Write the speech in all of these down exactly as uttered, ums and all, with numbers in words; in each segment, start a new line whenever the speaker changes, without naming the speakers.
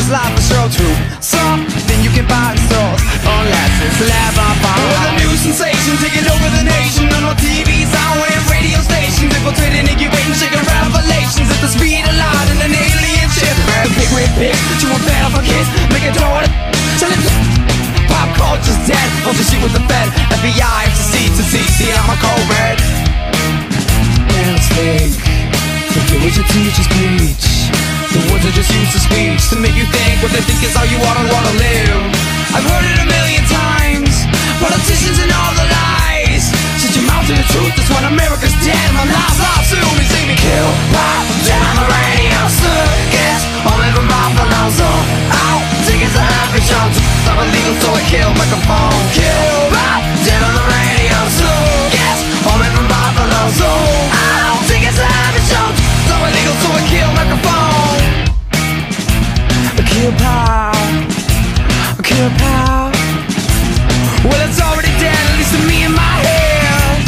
this life is so true. Something you can buy in stores, unless it's leather bound. With a new sensation taking over the nation, on our T Vs, our and radio stations, infiltrating, incubating, shaking revelations at the speed of light in an alien ship. A pig with pigs, chewing better for kids, make a door to tell it. Pop culture's dead, hold your shit with the Fed, F B I, F C C, to C C, I'm a cold red. Let's think, forget what your teachers preach. The words are just used to speech to make you think what they think is how you ought to wanna live. I've heard it a million times, politicians and all the lies. Shut your mouth to the truth, that's when America's dead. My life, life soon, you see me kill, pop, dead on the radio, circus, all over my palazzo. Out, tickets are happy show, I'm illegal so I kill microphone. Kill, pop, dead on the radio, circus, all over my palazzo. Out, tickets are happy show, I'm illegal so I kill microphone. Kill pow, kill pow. Well, it's already dead, at least to me in my head.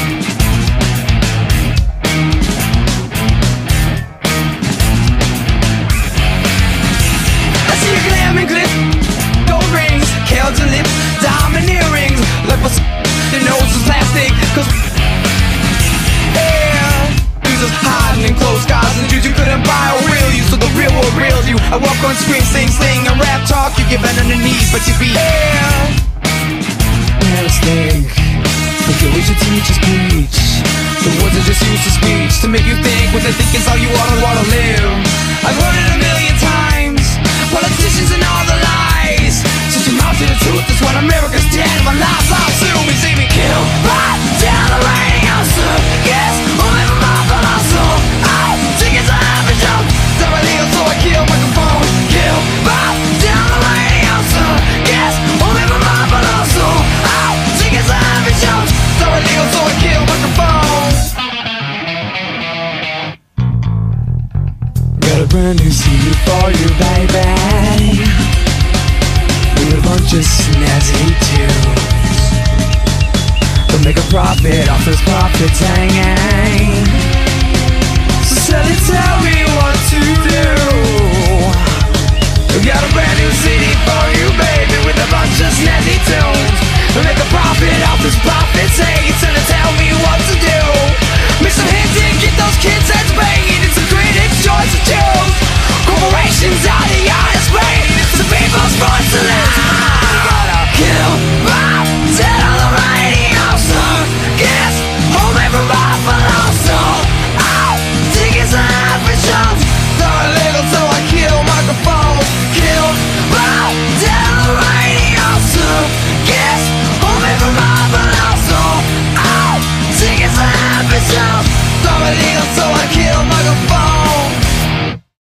I see you glamming glitz, gold rings, kills and lips, diamond earrings. Like what's your nose is plastic, cause yeah, users hiding in closed skies, and dudes you couldn't buy a real you, so the real will real you. I walk on screen, sing, sing, and rap talk. You give bend on the knees, but you be here. Let's think, forget what your teachers preach. The words are just used to speech to make you think what they think is how you ought to wanna live. I've heard it a million times, politicians and all the lies. Shut your mouth to the truth, that's when America's dead. My life, life soon, we see me kill. Right down the radio, circus, all over my palazzo. Out, tickets are happy show, they're illegal so I kill microphone. Kill, right down the radio, circus, all over my palazzo. Out, tickets are happy show, they're illegal so I kill microphone. Got a brand new C D for you, baby, with a bunch of snazzy tunes. They'll make a profit off this profit hanging. So sell it, tell me why.